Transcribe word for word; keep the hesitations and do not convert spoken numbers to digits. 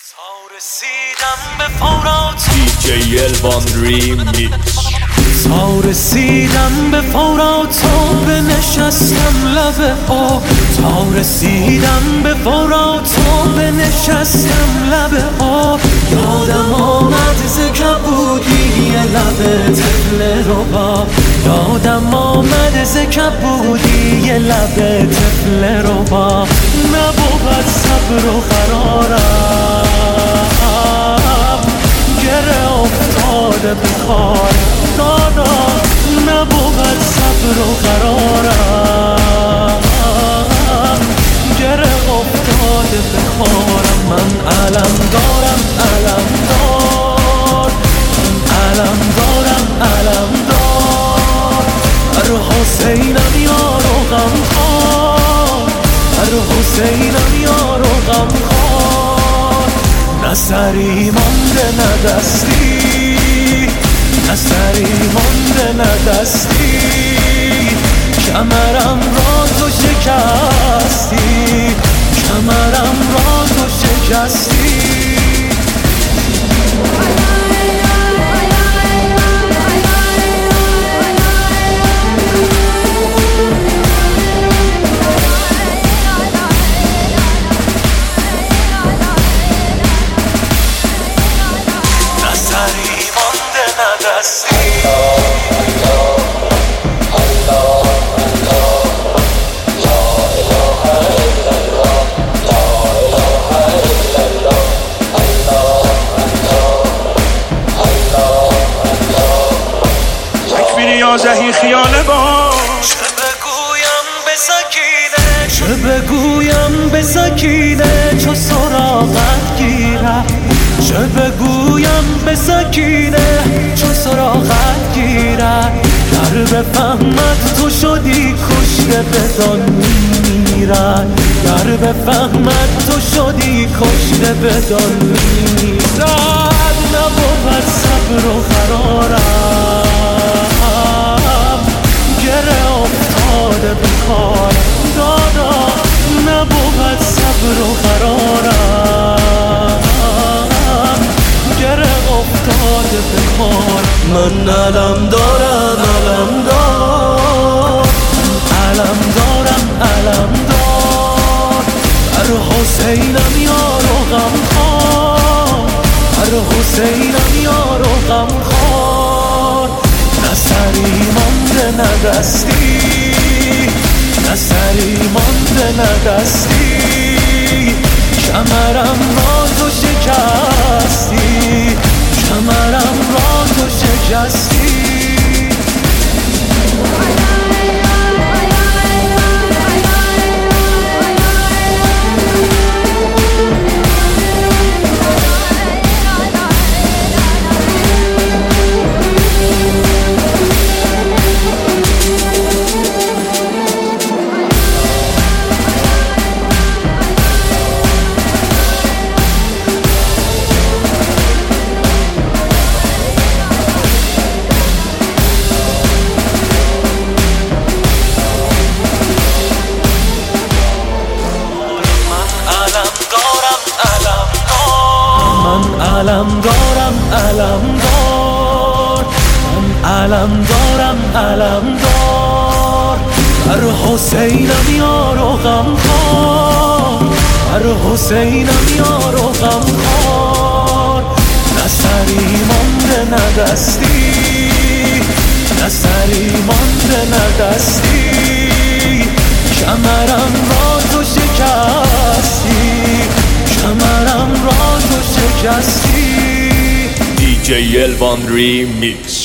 تا رسیدم به فورات دی جی الوان ریمیکس. تا رسیدم به فورات و بنشستم لب آب. تا رسیدم به فورات و بنشستم لب آب. یادم آمد ز کبودی لب طفل رباب. یادم آمد ز کبودی لب طفل رباب. نبود صبر و قرارم، گره افتاده به کارم. دادا نبود صبر و قرارم، گره افتاده به کارم. من علم دارم علم دار، من علم دارم علم دار. هر حسینم یارو غم خوار، هر حسینم یارو غم خوار. نه سری مانده نه دستی، نه سری مانده نه دستی. کمرم را تو شکستی، کمرم را تو شکستی. زهی خیال باش. چه بگویم به سکینه، چه بگویم به سکینه چو سراغت گیرم. چه بگویم به سکینه چو سراغت گیرم. گر بفهمد تو شدی کشته بدان میمیرد. گر بفهمد تو شدی کشته بدان میمیرد. نبود صبر و قرارم، گره افتاده به کارم. دادا نبود صبر و قرارم، گره افتاده به کارم. من علم دارم علم دار، علم دارم علم دار. هر حسینم یارو غم خوار، هر حسینم یارو غم خوار. نه سری مانده نه دستی، نه سری مانده نه دستی. کمرم را تو شکستی، کمرم را تو شکستی. علم دارم علم دار، من علم دارم علم دار. هر حسینم یارو غم خوار، هر حسینم یارو غم خوار. نه سری مانده نه دستی، نه سری مانده نه دستی. کمرم را تو شکستی، کمرم را تو شکستی. دی جی الوان ریمیکس.